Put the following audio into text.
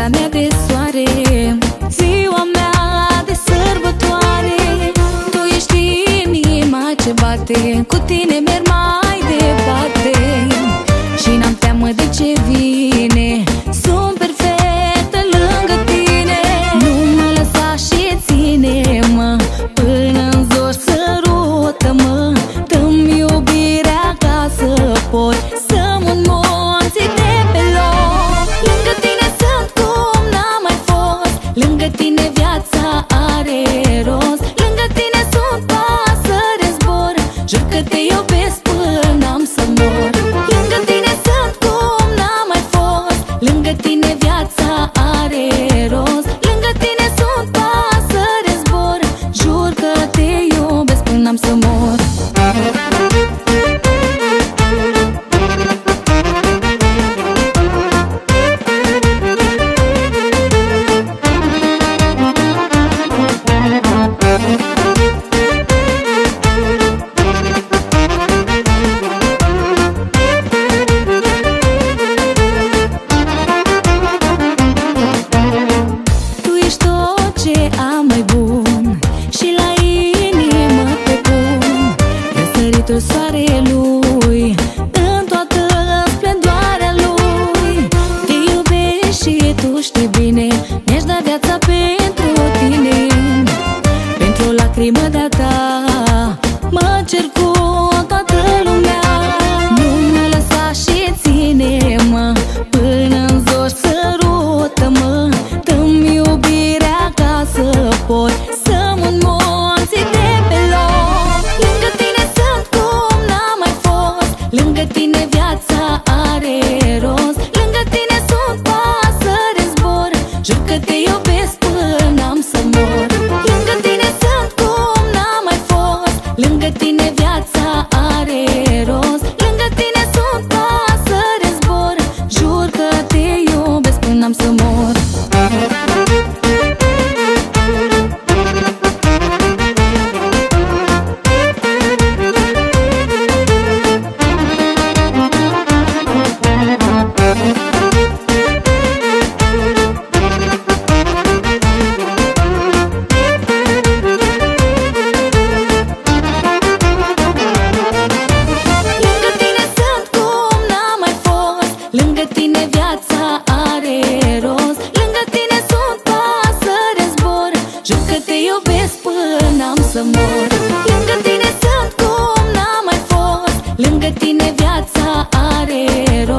seara mea de soare, ziua mea de sărbătoare. Tu ești inima ce bate, cu tine merg mai departe și n-am teamă de ce vine. Sunt perfectă lângă tine. Nu mă lăsa și ține-mă până-n zor, sărută-mă, dă-mi iubirea ca să pot să mă înmulți de pe loc. Lângă tine sunt cum n-am mai fost, lângă tine viața are rost. Lângă tine sunt pasăre zbor, jur că te iubesc până am să mor. Lângă tine sunt cum n-am mai fost, lângă tine viața are rost. Lângă tine sunt pasăre zbor, jur că te iubesc până am să mor. Soarelui, în toată splendoarea lui, te iubesc și tu știi bine, mi-aș da viața pentru tine. Pentru o lacrimă de-a ta mă cer cu toată lumea. Nu mă lăsa și ține-mă până-n zor, sărută-mă, dă-mi iubirea ca să pot să mă înmulți de pe loc. Lângă tine sunt cum n-am mai fost, lângă tine viața are rost. Lângă tine sunt pasăre zbor, jur că te iubesc până am să mor. Lângă tine sunt cum n-am mai fost, lângă tine viața are rost. Lângă tine sunt pasăre zbor, jur că te iubesc până am să mor. Lângă tine viața are rost, lângă tine sunt pasăre zbor, jur că te iubesc până am să mor. Lângă tine sunt cum n-am mai fost, lângă tine viața are rost.